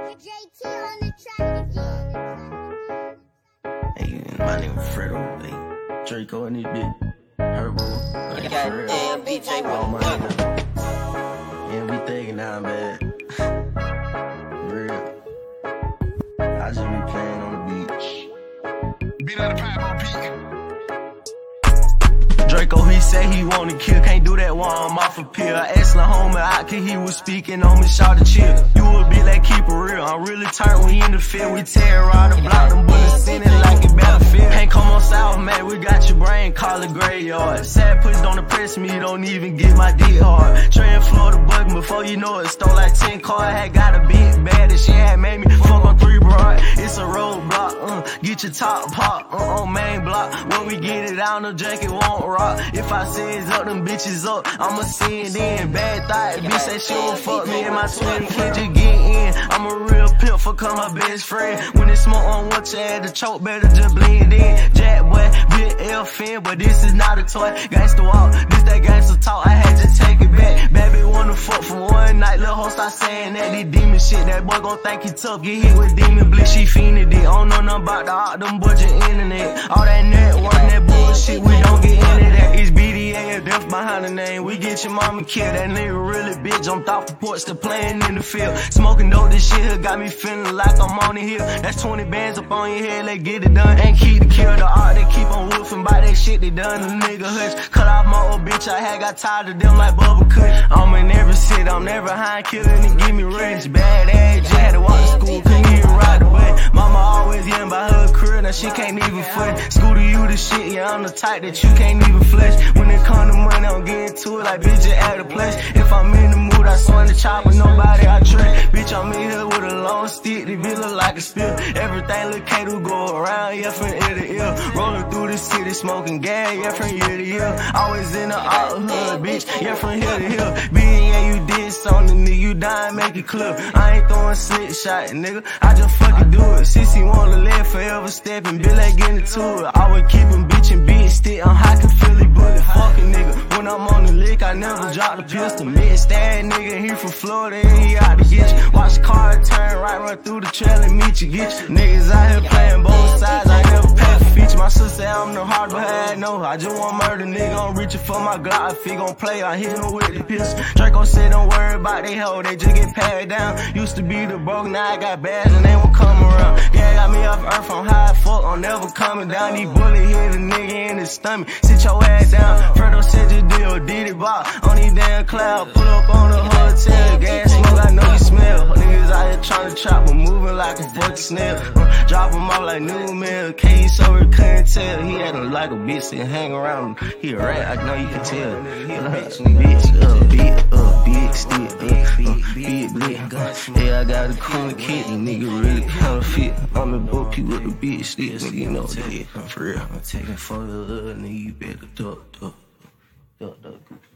JT on the track again. Hey, my name is Fredo. Hey, Draco in this bitch. Herbo. Like Goddamn DJ all my with niggas. Yeah, we thinking now, bad. Real. I just be playing on the beach. Beat out the pipe on peak. Draco, he said he wanna kill, can't do that while I'm off a pill. I asked the homie out, cause he was speaking on me, shout to chill. You a bitch like keep it real, I'm really turned when he in the field. We tear around the block, them bullets sending like it battlefield. Can't come on south, man, we got your brain, call it graveyard. Sad push don't impress me, don't even get my dick hard. Train Florida bugging before you know it, stole like 10 cars. Had got a big bad and she had made me fuck on 3 broad. It's a roadblock, get your top pop, on main block. When we get it out, no jacket won't rock. If I say it's up, them bitches up, I'ma send in. Bad thought, bitch say she won't fuck me and my twin kid just get in. I'm a real pimp, fuck her best friend. When it's smoke on what you had to choke, better just blend in. Jack boy, big FN, but this is not a toy. Gangsta walk, this that gangsta talk, I had to take it back. Baby wanna fuck for one night, little hoe start saying that this demon shit. That boy gon' think he tough, get hit with demon bliss, she fiended it. Don't know nothing about the art, them budget internet. All that network, that bullshit, we don't get into that. It's BDA, death behind the name. We get your mama killed. That nigga really bitch. Jumped off the porch to playing in the field. Smoking dope, this shit here got me feeling like I'm on the hill. That's 20 bands up on your head, let's get it done. Ain't keep to kill the art, they keep on woofing by that shit they done. The nigga hush. Cut off my old bitch, I had got tired of them like Bubba Kush. I'm in every city, I'm never high, killing and give me rich. Bad ass, just had to walk to school, couldn't even ride the way. Mama always yelling about her career, now she can't even foot. Scooter, you the shit, yeah, I'm the type that you can't even flush. When it come to money, I'm getting to it like bitch, just act a place. If I'm in the mood, I swing the chopper, nobody I trick. Bitch, I'm in here with a long stick, the bitch look like a spill. Everything look K2 go around, yeah, from ear to ear. Rolling through the city, smoking gas, yeah, from year to year. Always in the out hood, bitch, yeah, from here to here. Yeah, you did something, nigga, you dying, make it clear. I ain't throwing slick shot, nigga, I just fucking do it. Sissy wanna live forever, stepping, Bill ain't getting into it. Always keepin' bitch and big stick, I'm high, can Philly bullet, fuck a nigga. When I'm on the lick, I never drop the pistol. Mixed that nigga, he from Florida and he out to get you. Watch the car turn right, run through the trail and meet you, get you. Niggas out here playing both sides, I never pass the feature. My sister say I'm the hard, but I know I just want murder, nigga. I'm reaching for my Glock. If he gon' play, I hit him with the pistol. Draco said don't worry about they hoe, they just get pared down. Used to be the broke, now I got bags and they won't come around. Yeah, got me off earth, I'm high fuck, I'm never coming down. These bullet hit a nigga in his stomach, sit your ass down. Fredo said your deal, did it bop on these damn cloud. Pull up on the hotel, gas smoke, I know you smell. Niggas out here trying to chop, but moving like a fucking snail. Drop him off like new mail, case so he couldn't tell. He had him like a bitch and hang around him. He a rat, I know you can tell. Big stick, big blick. Yeah, I got a cool kid, nigga really counterfeit. I'm in both you with the big stick, nigga, you know that. For real. I'm taking for the little nigga, you better duck.